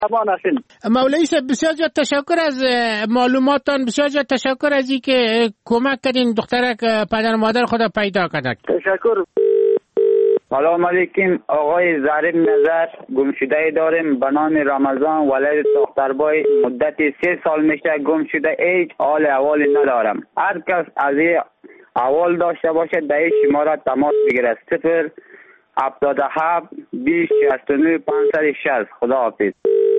امان هستیم. مولوی صاحب بسیار زیاد تشکر از معلوماتتان، بسیار زیاد تشکر از اینکه کمک کردین دخترک پدر و مادر خود پیدا کنند. تشکر. سلام علیکم. آقای ظریف نظر گمشده داریم به نام رمضان، ولد دختربای، مدت 3 سال میشه گم شده، هیچ حال احوالی ندارم. هر کس از این احوال داشته باشه در این شماره تماس بگیره. 077 20 69 560. خدا حافظ.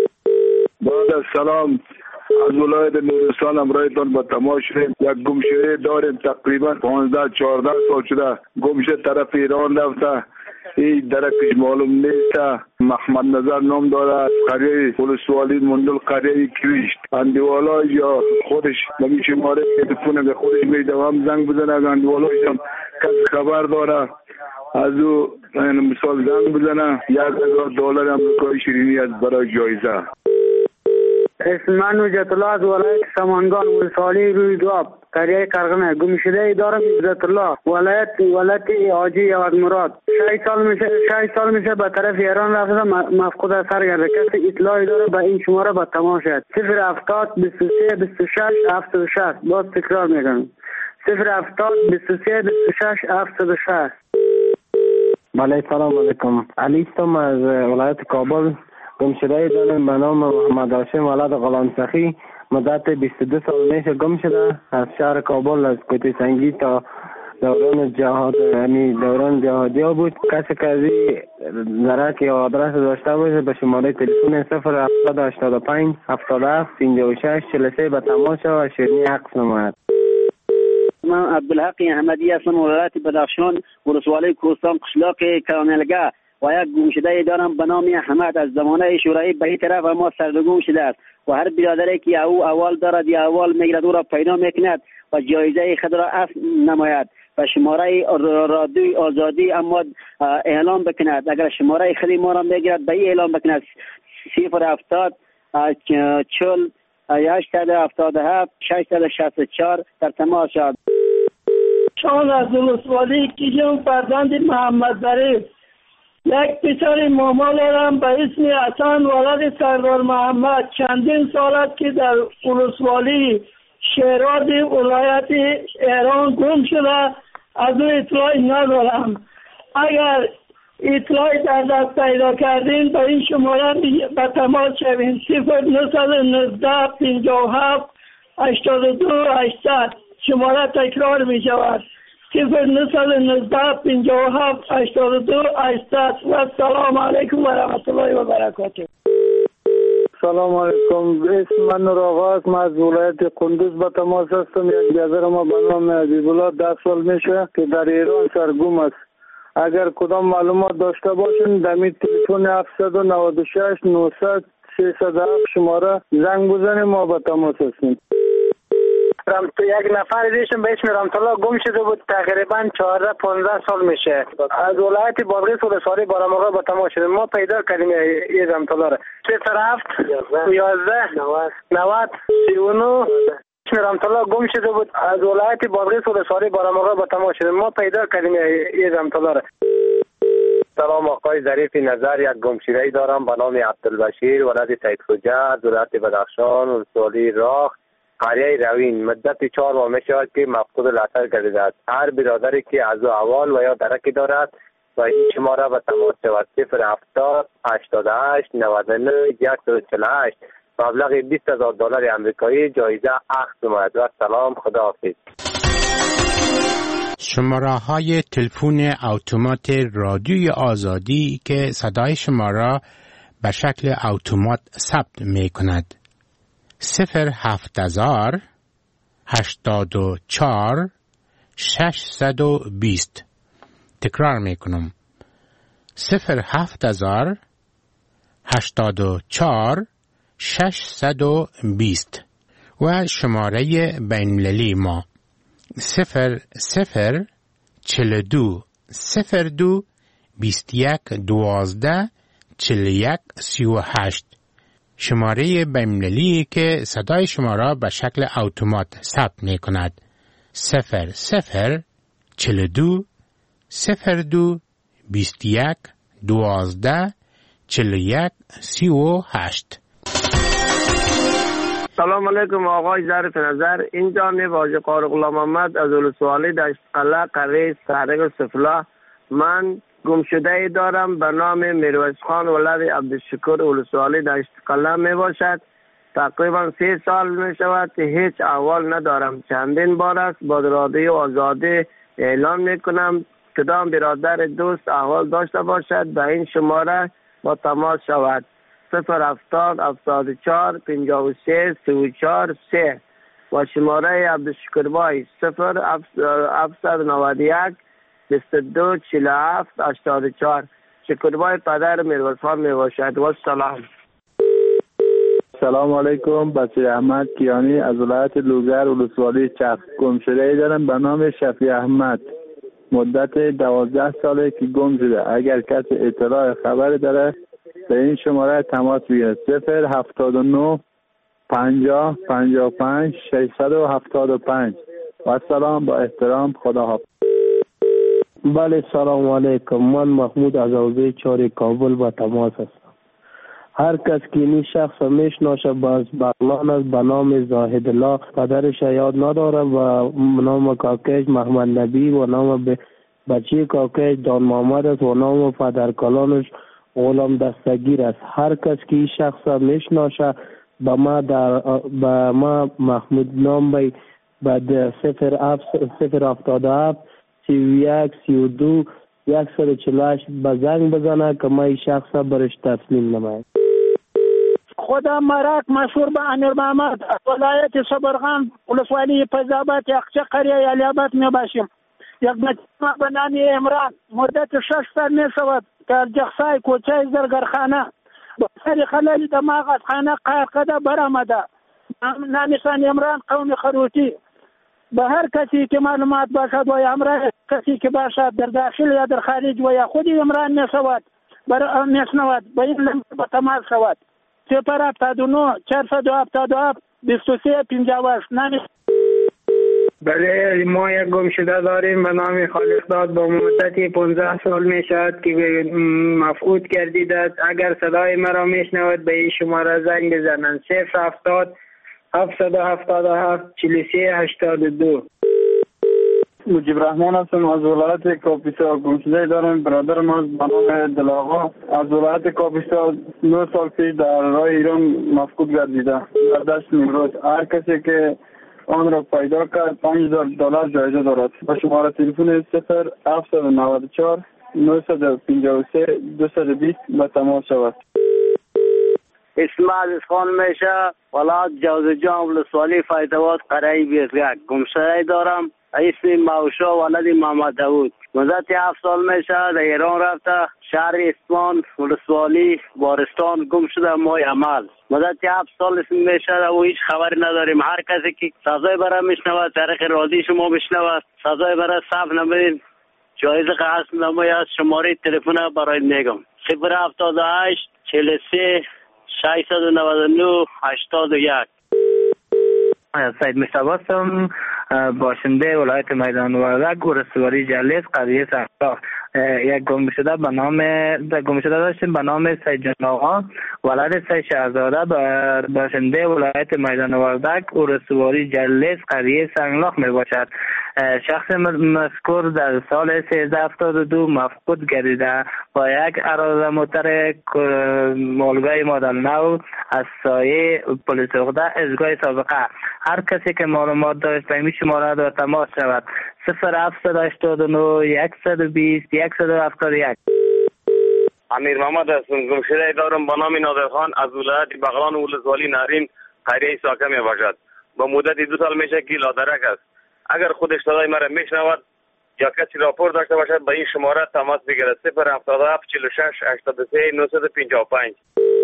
بعد از سلام از ولایت نورستان امرایتان با تماس شدیم. یک گمشده داریم تقریبا 15-14 سال شده گمشده طرف ایران رفته، این درکش معلوم نیست. محمد نظر نام داره، قریه ولسوالی مندل قریه کریشت اندوالا یا خودش نمی شماره تلفن به خودش میده و هم زنگ بزنه. اندوالایش هم کس خبر داره از او مثال زنگ بزنه. $1000 امریکایی شیرینی از برای جایزه. اسم من نجات الله از ولایت سمنگان ولسوالی روی دواب قریه قرغنه گمشده دارم. عزت الله ولایت حاجی یواد مراد 6 سال میشه به طرف ایران رفته، مفقود اثر کرده. کسی اطلاعی داره به این شماره به تماس شد. 070 23 26 76. باز تکرار میکنم 070 23 26 76. بله سلام علیکم. علی استم از ولایت کابل گمشده دارم به نام محمد هاشم ولد غلام سخی، مدت 22 سال میشه گم شده از شهر کابل، از کوته سنگی تا دوران جهاد، یعنی دوران جهادی ها بود. کسی که از این درک یا آدرس داشته باشه به شماره تلفن 07085 77 56 43 به تماس شود. شیرینی عکس نماید. من عبدالحق احمدی هستم، ولایت بدخشان ولسوالی کوهستان قشلاق کرانلگه و یک گمشده دارم به نام احمد. از زمانه شورایی به این طرف ما سرگم شده است و هر برادری که او اول دارد یا اول میگرد او را پیدا میکند و جایزه خود را اصل نماید و شماره رادیوی آزادی اما اعلام بکند. اگر شماره خودی ما را میگرد به این اعلام بکند 070 40 877 664 در تماس شد. شان از ولسوالی کیجم فرزند محمد ظریف. یک پسر ماما دارم به اسم حسن ولد سردار محمد. چندین سال است که در ولسوالی شیراز ولایت ایران گم شده، از او اطلاعی ندارم. اگر اطلاعی در دست پیدا کردین به این شماره به تماس شوین 0919 57 82 800. شماره تکرار می شود 0919 57 82 800. و سلام علیکم و رحمت الله و برکاته. سلام علیکم. اسم من نور آقا، من از ولایت قندوز به تماس هستم. یک جزر ما به نام حبیب الله 10 سال میشه که در ایران سرگم است. اگر کدام معلومات داشته باشین در می تلفن 796 900 307 شماره زنگ بزنیم، ما به تماس هستیم. یک نفر دیشم به اسم رحمتالله گم شده بود، تقریبا 14-15 سال میشه. از ولایت بادغیس ولسوالی بارامقا به تماس شده، ما پیدا کردیم این رحمتالله را. 07 11 90 39 رحمتالله گم شده بود، از ولایت بادغیس ولسوالی بارامقا به تماس شده، ما پیدا کردیم این رحمتالله را. سلام آقای ظریف نظر، یک گمشده‌ای دارم به نام عبدالبشیر ولد سید حجت، ولایت بدخشان ولسوالی راخ قریه روین. مدت 4 ماه میشود که مفقود الاثر گردیده است. هر برادری که از اول و یا درکی دارد و این شماره به تماس شود 070 88 99 148. مبلغ $20,000 امریکایی جایزه اخذ نماید. و سلام، خداحافظ. شماره های تلفن اتومات رادیوی آزادی که صدای شما را به شکل اتومات ثبت می کند 070 84 620. تکرار می کنم 070 84 620 و شماره بین‌المللی ما 00 42 02 21 12 41 38. شماره بین‌المللی که صدای شما را به شکل اتومات ثبت می کند 00 42 02 21 12 41 38. سلام علیکم آقای ظریف نظر. این جانب حاجی قاری غلام محمد از ولسوالی دشت قلعه قریه سرک سفلا. من گمشده دارم به نام میرویس خان ولد عبدالشکور ولسوالی دشت قلعه می باشد. تقریبا 3 سال می شود هیچ احوال ندارم. چندین بار است با رادیو آزادی اعلان می کنم کدام برادر دوست احوال داشته باشد به این شماره با تماس شود. 070 74 53 34 3 و شماره عبدالشکور بای 0791 22 47 84. شکربای پدر میرویس خان می باشد. و سلام. سلام علیکم. بچه احمد کیانی از ولایت لوگر ولسوالی چرخ. گمشده دارم به نام شفیع احمد. مدت 12 ساله که گم شده. اگر کسی اطلاع خبر داره به این شماره تماس بگیرد. 079 50 55 675. و سلام با احترام. خدا حافظ. بله سلام علیکم. من محمود از حوزه 4 کابل با تماس هستم. هر کس که این شخص میشناسه باز بغلان است به نام زاهد الله. پدرش یاد نداره و نام کاکش محمد نبی و نام بچه کاکش دان محمد است و نام پدرکلانش غلام دستگیر است. هر کس که این شخص میشناسه به ما محمود نام بی بعد 077 31 32 148 به زنگ بزنه که ما این شخص برش تسلیم نماید. خودم مرک مشهور به امیر محمد ولایت صبرغان ولسوالی فیض‌آباد یخچه قریه علی‌آباد می باشیم. یک بچه به نام عمران مدت 6 سال می شود در جخسای کوچه زرگرخانه با سر خلل دماغ از خانه قرقده برآمده. نامشان عمران قوم خروتی. به هر کسی که معلومات باشد و یا همراه کسی که باشد در داخل یا در خارج و یا خود عمران میشود به این لمبه به تماس شود. 079 477 23 58. بله ما یک گمشده داریم به نام خالقداد با مدتی 15 سال می شود که مفقود گردیده است. اگر صدای مرا می شنود به این شماره زنگ بزنند. 070 777 43 82. مجیب رحمان هستم از ولایت کاپیسا. گمشده دارم برادر ما به نام دلاغا از ولایت کاپیسا 9 سال پیش در راه ایران مفقود گردیده در دشت نیمروز. هر کسی که آن را پیدا کرد $5000 جایزه دارد. با شماره تلفن 0794 953 220 به تماس شود. اسم عزیز خان میشه ولایت جوزجان ولسوالی فیض‌آباد قریه 21. گمشده دارم اسم موشا ولد محمد داود. مدت 7 سال میشه در ایران رفته شهر اصفهان ولسوالی بارستان گم شده ماه عمل. مدت 7 سال اسم میشه و هیچ خبری نداریم. هر کسی که صدای برای میشنود طریق رادیو شما میشنود صدای برای صف نمیدین جایزه قسم نمایی از شماره تلفن برای میگم 078 43 699 81. سید مصطفی هستم باشنده ولایت میدان وردک ولسوالی جلیس قریه سرخ. یک گمشده داشتیم به نام سید جان آقا ولد سید شهزاده باشنده ولایت میدان وردک ولسوالی جلیس قریه سنگلاخ می باشد. شخص مذکور در سال 1372 مفقود گردیده با یک اراده موتر مولگای مدل نو از سایه پلیس عقده ازگاه سابقه. هر کسی که معلومات داشت به این شماره در تماس شود. 0789 120 171. امیر محمد هستم. گمشده دارم به نام نادر خان از ولایت بغلان ولسوالی نارین قریه ساکه می باشد. با مدت 2 سال میشه که لادرک است. اگر خودش صدای مرا میشنود یا کسی راپور داشته باشد به این شماره تماس بگیرد. 077 46 83 955.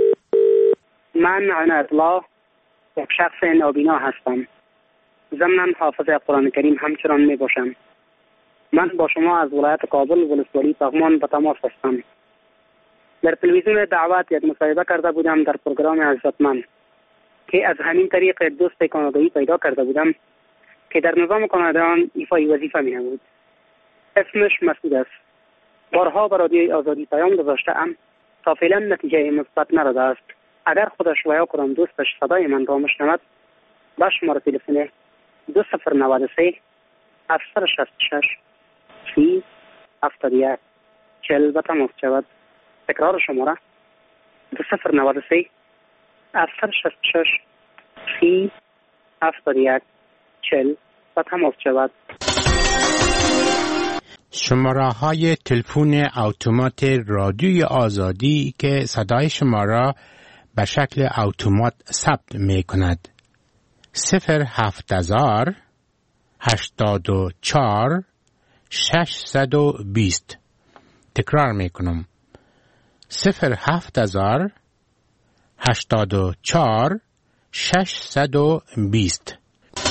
من عنایت الله یک شخص نابینا هستم. ضمناً حافظ قرآن کریم همچنان می باشم. من با شما از ولایت کابل ولسوالی پغمان به تماس هستم. در تلویزیون دعوت یک مصاحبه کرده بودم در پروگرام عزتمند که از همین طریق دوست کانادایی پیدا کرده بودم که در نظام کانادایان ایفای وظیفه می نمود. اسمش مسعود است. بارها به رادیوی آزادی پیام گذاشته‌ام تا فعلا نتیجه مثبت نداده است. اگر خودش و یا کدام دوستش صدای من را میشنود با شماره تلفن 2093 766 30 71 40 به تماس شود. تکرار شماره 2093 766 30 71 40 به تماس شود. شماره های تلفن اتومات رادیوی آزادی که صدای شما را به شکل اتومات ثبت می کند: 07000 84 620. تکرار می کنم: 07000 84 620.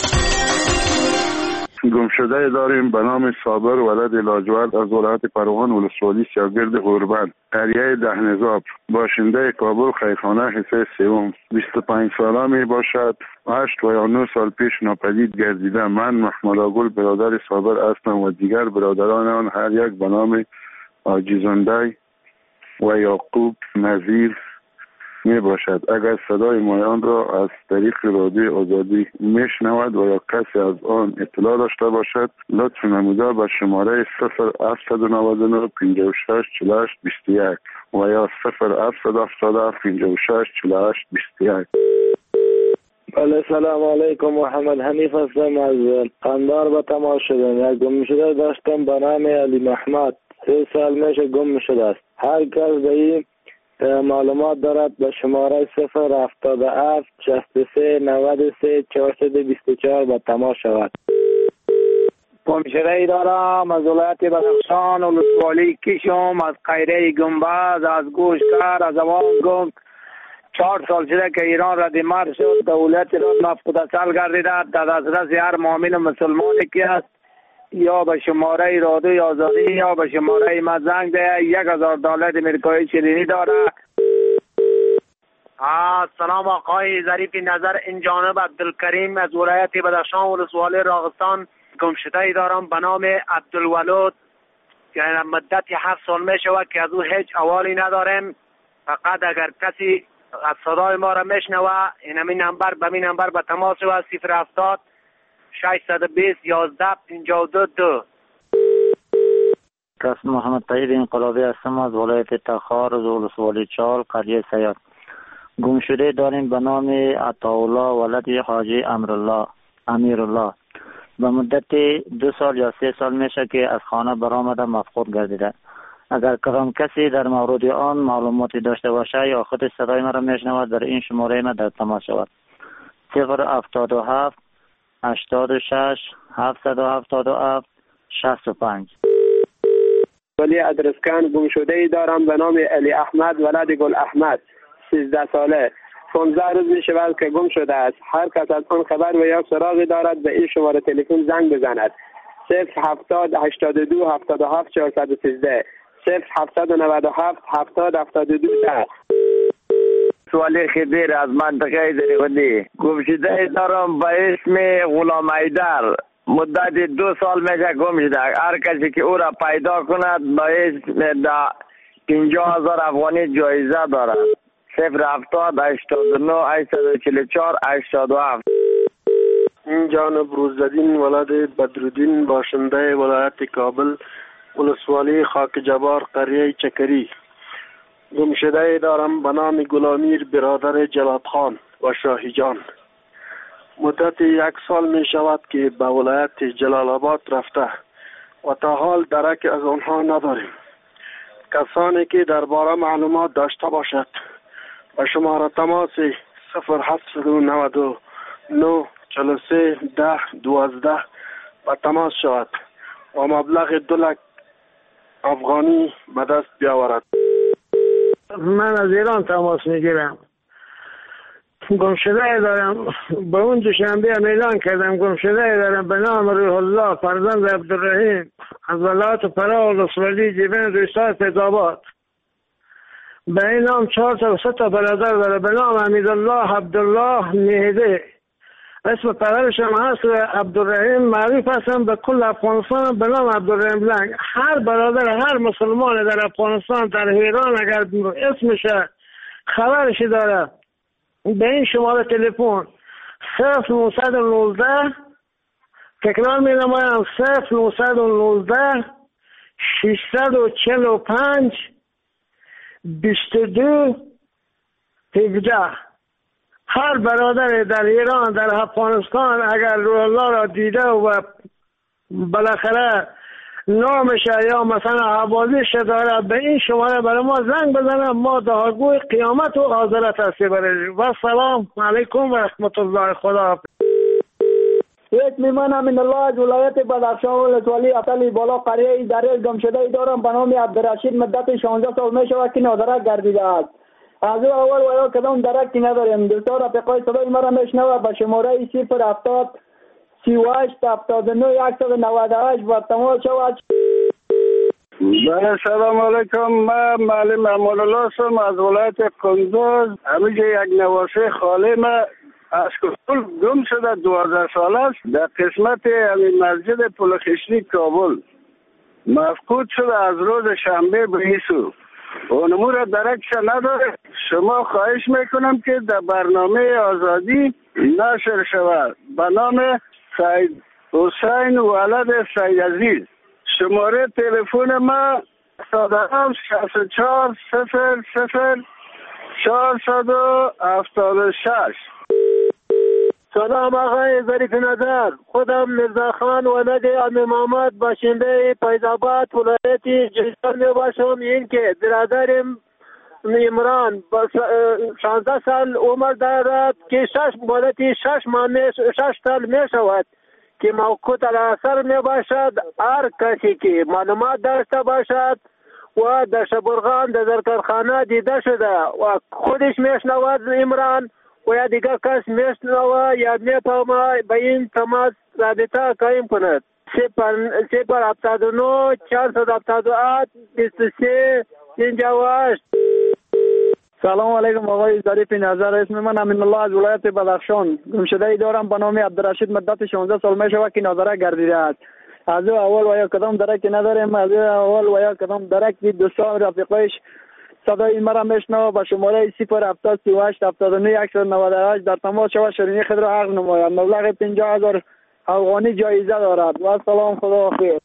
گمشده داریم به نام صابر ولد لاجورد از ولایت پروان ولسوالی سیاگرد غربند، قریه دهنزاب، باشنده کابل، خیرخانه حصه سوم. 25 ساله می باشد. 8 و یا 9 سال پیش ناپدید گردیده. من محمد آگل برادر صابر هستم و دیگر برادران آن هر یک به نام آجیزنده و یعقوب نظیر می باشد. اگر صدای مایان را از طریق رادیوی آزادی میشنود و یا کسی از آن اطلاع داشته باشد، لطف نموده به شماره 0799 56 48 21 و یا 0777 56 48 21. بله، سلام علیکم. محمد حنیف هستم از قندار به تماس شدم. یک گم شده داشتم به نام علی محمد. 3 سال میشه گم شده است. هر کس به این معلومات دارد به شماره 077 63 93 424 به تماس شود. گمشده ای دارم از ولایت بدخشان ولسوالی کشم، از قیره گنبد، از گوشکر، از اوان گم. 4 سال شده که ایران ردیمر شد. دولت ایران نفقودسل گردیده. در دسترس هر مؤمن و مسلمانی که است یا به شماره رادیوی آزادی یا به شماره ما زنگ ده. $1000 امریکایی شیرینی داره. سلام آقای ظریف نظر، این جانب عبدالکریم از ولایت بدخشان ولسوالی راغستان. گمشده ای دارم به نام عبدالولود که مدت 7 سال می شود که از او هیچ احوالی نداریم. فقط اگر کسی از صدای ما را میشنوه این نمبر به نمبر به تماس شود. 070 620 11 52. قاسم محمد طیب انقلابی هستم از ولایت تخار از ولسوالی چال قریه سیاد. گمشده داریم به نام عطاالله ولد حاجی امیرالله. به مدت 2 سال یا 3 سال میشه که از خانه برآمده مفقود گردیده. اگر کدام کسی در مورد آن معلوماتی داشته باشه یا خود صدای مرا میشنود در این شماره ما در تماس شود. 077 86 777 65. ولی ادرسکن گمشده ای دارم به نام علی احمد ولد گل احمد، 13 ساله. 15 روز می شود که گم شده است. هر کس از آن خبر و یا سراغی دارد به این شماره تلفن زنگ بزند. 070 82 77 413 0797 70 72 10. سوالی خدیر از منطقه دریغندی. گمشده دارم به اسم غلام ایدر. مدت 2 سال میشه گم شده. هر کسی که او را پیدا کند به اسم 50,000 افغانی جایزه دارد. 070 89 844 87. این جانب روزدین ولد بدرالدین باشنده ولایت کابل ولسوالی خاک جبار قریه چکری. گمشده دارم به نام گلامیر برادر جلاد خان و شاهی جان. مدت 1 سال می شود که به ولایت جلال آباد رفته و تا حال درک از آنها نداریم. کسانی که درباره معلومات داشته باشد و شماره تماس 0799 43 10 12 و تماس شود و مبلغ 2 لک افغانی به دست بیاورد. من از ایران تماس میگیرم. گمشده دارم، به اون دوشنبه هم اعلان کردم. گمشده دارم به نام روح الله فرزند عبدالرحیم از ولایت فرا ولسوالی جیبین روستای فیض‌آباد. به این نام 4 تا و 3 تا برادر داره به نام حمیدالله، عبدالله، مهدی. اسم پدرش هم هست عبدالرحیم. معروف هستم به کل افغانستان به نام عبدالرحیم لنگ. هر برادر هر مسلمان در افغانستان در ایران اگر اسمش خبرش داره به این شماره تلفن 0919 تکرار می نمایم 0919 645 22 17. هر برادر در ایران در افغانستان اگر روح الله را دیده و بالاخره نامش یا مثلا حوادثش داره به این شماره برای ما زنگ بزنه، ما دعاگوی قیامت و حاضرت هستی برای و سلام علیکم و رحمت الله. خدا یک میمن امین الله از ولایت بدخشان ولسوالی اطلی بالا قریه دریای گمشده ای دارم به نام عبدالرشید. مدت 16 سال می شود که نادرک گردیده است. از او اول و یا کدام درکی نداریم. دوستان رفقای صدای مرا میشنوه به شماره 070 38 79 198 و تماس شود. سلام علیکم. من معلم امان الله هستم از ولایت کندوز. همینجا یک نواسه خاله من از کل گم شده 12 سال است در قسمت همین مسجد پلخشتی کابل مفقود شده از روز شنبه به ایسو. اونمو را درکش نداره. شما خواهش میکنم که در برنامه آزادی نشر شود به نام سید حسین ولد سید عزیز. شماره تلفن ما 64 00 476. سلام آقای ظریف نظر. خودم مرزا خان ولد امی محمد باشنده فیض‌آباد ولایت جیستان می باشم. این که برادرم عمران 16 سال عمر دارد که 6 سال می شود که موقوت الاثر می باشد. هر کسی که معلومات داشته باشد و در شبرغان در زرکرخانه دیده شده و خودش می شنود عمران و یا دیگر کس میشنوه یا میفهمه به این تماس رابطه قایم کند. 079 478 23 58. سلام علیکم آقای ظریف نظر. اسم من امین الله از ولایت بدخشان. گمشده ای دارم به نام عبدالرشید. مدت 16 سال می شود که نادرک گردیده است. از او اول و یا کدام درکی نداریم. از او اول و یا کدام درک دید. دوستان رفیقایش صدای مرا میشنوه به شماره 070 38 79 198 در تماس شود شیرینی خود را عرض نماید. مبلغ 50,000 افغانی جایزه دارد. و سلام، خدا حافظ.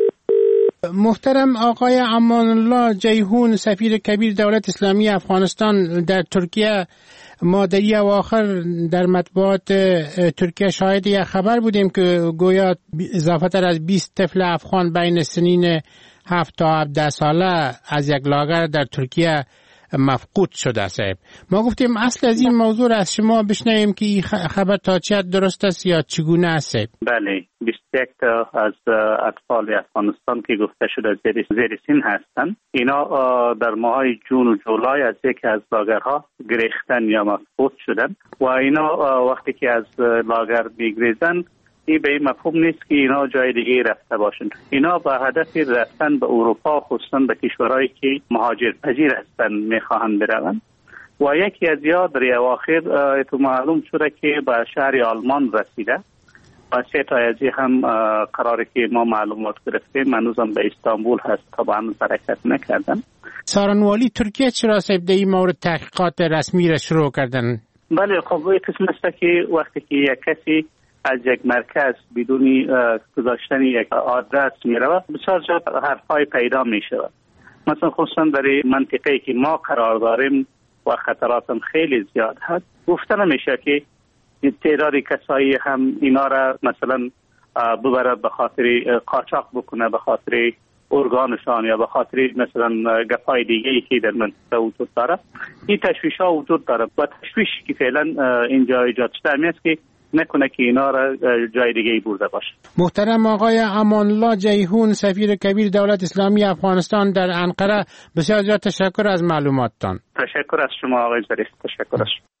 محترم آقای امان الله جیهون سفیر کبیر دولت اسلامی افغانستان در ترکیه، ما در اواخر در مطبوعات ترکیه شاهد یک خبر بودیم که گویا اضافه تر از 20 طفل افغان بین سنین 7 تا 17 ساله از یک لاگر در ترکیه مفقود شده است. ما گفتیم اصل از این موضوع از شما بشنویم که این خبر تا چه حد درست است یا چگونه است. بله، 21 تا از اطفال افغانستان که گفته شده زیر سن هستند. اینا در ماه جون و جولای از یکی از لاگرها گریختن یا مفقود شدن و اینا وقتی که از لاگر میگریزن این به این مفهوم نیست که اینا جای دیگه رفته باشند. اینا با هدف رفتن به اروپا، خصوصا به کشورهایی که مهاجر پذیر هستند میخواهند بروند و یکی از یا در اواخر تو معلوم شده که به شهر آلمان رسیده و 3 تا از هم قراره که ما معلومات گرفتیم هنوزم به استانبول هست تا به هنوز حرکت نکردن. سارنوالی ترکیه چرا صاحب در این مورد تحقیقات رسمی را شروع کردن؟ بله، خب این قسم است که وقتی که یک کسی از یک مرکز بدون گذاشتن یک آدرس میره بسیار زیاد حرفای پیدا میشود. مثلا خصوصا در منطقه‌ای که ما قرار داریم و خطراتم خیلی زیاد هست، گفته نمیشه که تعداد کسایی هم اینا را مثلا ببره به خاطر قاچاق بکنه، به خاطر ارگانشان یا به خاطر مثلا گپای دیگه‌ای که در منطقه وجود داره. این تشویش‌ها وجود داره و تشویشی که فعلا اینجا ایجاد شده است که نکنه که اینا را جای دیگه ای برده باشه. محترم آقای امان الله جیهون سفیر کبیر دولت اسلامی افغانستان در انقره، بسیار زیاد تشکر از معلوماتتان. تشکر از شما آقای ظریف. تشکر از شما.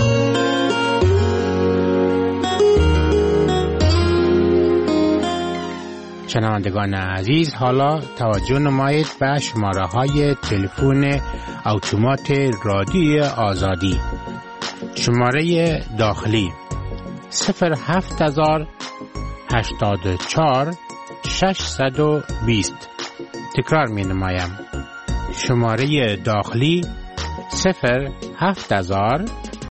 شنوندگان عزیز، حالا توجه نمایید به شماره‌های تلفن اتومات رادیوی آزادی. شماره داخلی 07084 620. تکرار می نمایم. شماره داخلی 07084